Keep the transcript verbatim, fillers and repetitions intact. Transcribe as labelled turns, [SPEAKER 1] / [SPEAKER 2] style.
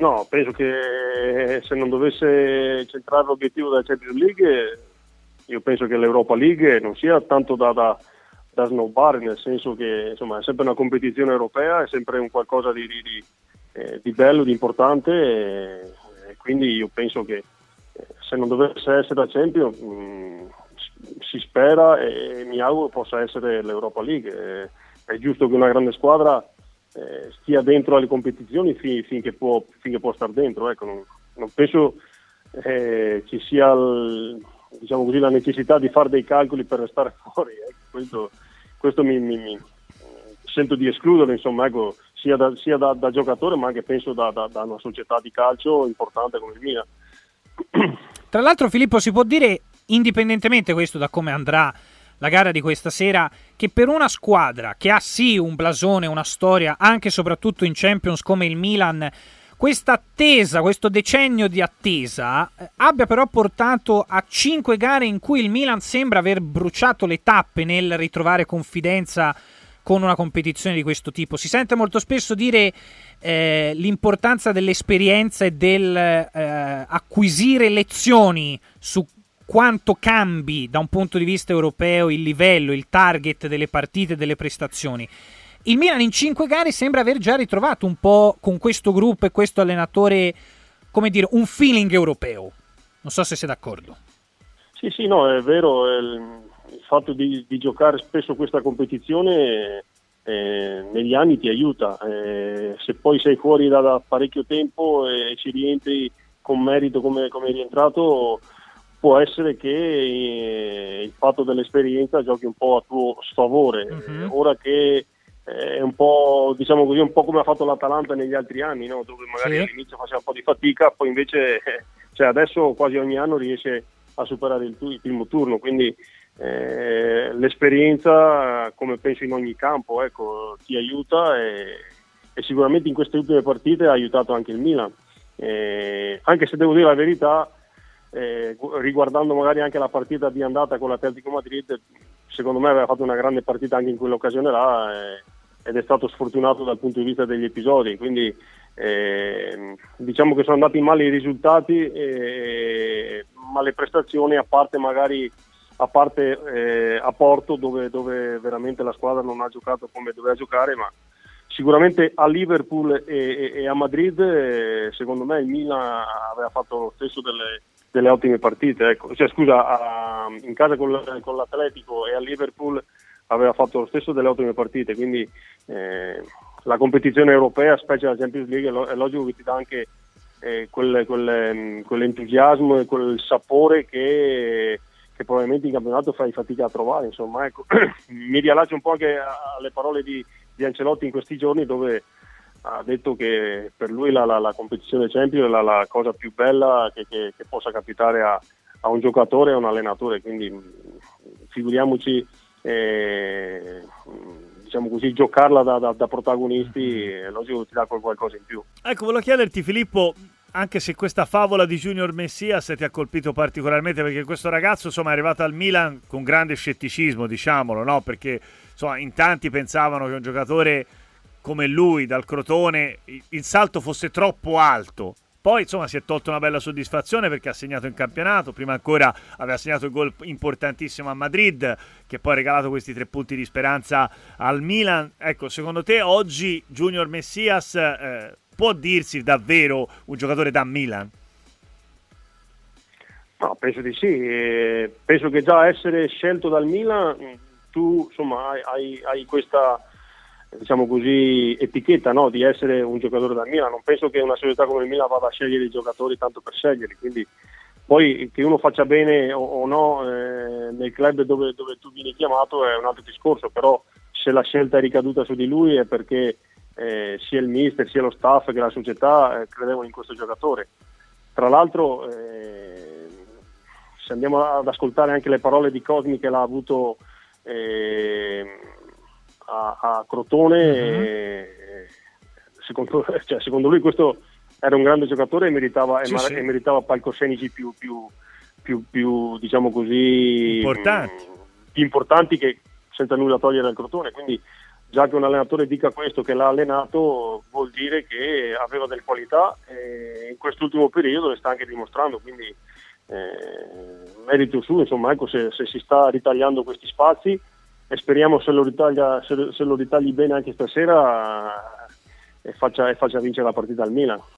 [SPEAKER 1] No, penso che se non dovesse centrare l'obiettivo della Champions League, io penso che l'Europa League non sia tanto da, da, da snobbare, nel senso che insomma è sempre una competizione europea, è sempre un qualcosa di, di, di, eh, di bello, di importante, e, e quindi io penso che eh, se non dovesse essere la Champions mh, si spera e mi auguro possa essere l'Europa League. Eh, è giusto che una grande squadra Eh, stia dentro alle competizioni fin, finché può finché può star dentro, ecco, non, non penso eh, ci sia il, diciamo così, la necessità di fare dei calcoli per restare fuori, ecco. questo, questo mi, mi, mi sento di escluderlo, insomma, ecco, sia, da, sia da, da giocatore ma anche penso da, da, da una società di calcio importante come il Milan.
[SPEAKER 2] Tra l'altro, Filippo, si può dire, indipendentemente questo da come andrà la gara di questa sera, che per una squadra che ha sì un blasone, una storia, anche e soprattutto in Champions come il Milan, questa attesa, questo decennio di attesa, eh, abbia però portato a cinque gare in cui il Milan sembra aver bruciato le tappe nel ritrovare confidenza con una competizione di questo tipo. Si sente molto spesso dire eh, l'importanza dell'esperienza e del eh, acquisire lezioni su quanto cambi da un punto di vista europeo il livello, il target delle partite, delle prestazioni. Il Milan in cinque gare sembra aver già ritrovato un po' con questo gruppo e questo allenatore, come dire, un feeling europeo. Non so se sei d'accordo.
[SPEAKER 1] Sì, sì, no, è vero. È il, il fatto di, di giocare spesso questa competizione eh, negli anni ti aiuta. Eh, se poi sei fuori da, da parecchio tempo e ci rientri con merito come, come è rientrato, può essere che eh, il fatto dell'esperienza giochi un po' a tuo sfavore. Uh-huh. Ora che è un po', diciamo così, un po' come ha fatto l'Atalanta negli altri anni, no? Dove magari sì, all'inizio faceva un po' di fatica, poi invece eh, cioè adesso quasi ogni anno riesce a superare il, tu- il primo turno, quindi eh, l'esperienza, come penso in ogni campo, ecco, ti aiuta, e, e sicuramente in queste ultime partite ha aiutato anche il Milan, eh, anche se devo dire la verità, Eh, riguardando magari anche la partita di andata con l'Atletico Madrid, secondo me aveva fatto una grande partita anche in quell'occasione là, eh, ed è stato sfortunato dal punto di vista degli episodi, quindi eh, diciamo che sono andati male i risultati, eh, ma le prestazioni, a parte magari a parte eh, a Porto dove, dove veramente la squadra non ha giocato come doveva giocare, ma sicuramente a Liverpool e, e, e a Madrid eh, secondo me il Milan aveva fatto lo stesso delle delle ottime partite, ecco. Cioè, scusa, a, in casa con, con l'Atletico e a Liverpool aveva fatto lo stesso delle ottime partite, quindi eh, la competizione europea, specie la Champions League, è, lo, è logico che ti dà anche eh, quel, quel, quell'entusiasmo e quel sapore che, che probabilmente in campionato fai fatica a trovare, insomma, ecco. Mi riallaccio un po' anche alle parole di, di Ancelotti in questi giorni, dove ha detto che per lui la, la, la competizione Champions è la, la cosa più bella che, che, che possa capitare a, a un giocatore e a un allenatore, quindi figuriamoci, eh, diciamo così, giocarla da, da, da protagonisti, è logico che ti dà qualcosa in più.
[SPEAKER 3] Ecco, volevo chiederti, Filippo, anche se questa favola di Junior Messias ti ha colpito particolarmente, perché questo ragazzo insomma è arrivato al Milan con grande scetticismo, diciamolo, no? Perché insomma in tanti pensavano che un giocatore come lui dal Crotone il salto fosse troppo alto. Poi insomma si è tolto una bella soddisfazione perché ha segnato in campionato, prima ancora aveva segnato il gol importantissimo a Madrid, che poi ha regalato questi tre punti di speranza al Milan. Ecco, secondo te oggi Junior Messias eh, può dirsi davvero un giocatore da Milan?
[SPEAKER 1] No, penso di sì, eh, penso che già essere scelto dal Milan, tu insomma hai, hai, hai questa, diciamo così, etichetta, no, di essere un giocatore da Milan. Non penso che una società come il Milan vada a scegliere i giocatori tanto per sceglierli, quindi poi che uno faccia bene o, o no eh, nel club dove, dove tu vieni chiamato è un altro discorso, però se la scelta è ricaduta su di lui è perché eh, sia il mister, sia lo staff che la società eh, credevano in questo giocatore. Tra l'altro eh, se andiamo ad ascoltare anche le parole di Cosmi che l'ha avuto eh, A, a Crotone, uh-huh. eh, secondo, cioè, secondo lui questo era un grande giocatore e meritava, sì, e, sì. e meritava palcoscenici più, più, più, più diciamo così
[SPEAKER 3] importanti.
[SPEAKER 1] Mh, più importanti che senza nulla togliere al Crotone, quindi già che un allenatore dica questo, che l'ha allenato, vuol dire che aveva delle qualità e in quest'ultimo periodo le sta anche dimostrando, quindi eh, merito suo, insomma, ecco, se, se si sta ritagliando questi spazi e speriamo se lo, ritaglia, se, se lo ritagli bene anche stasera e faccia, e faccia vincere la partita al Milan.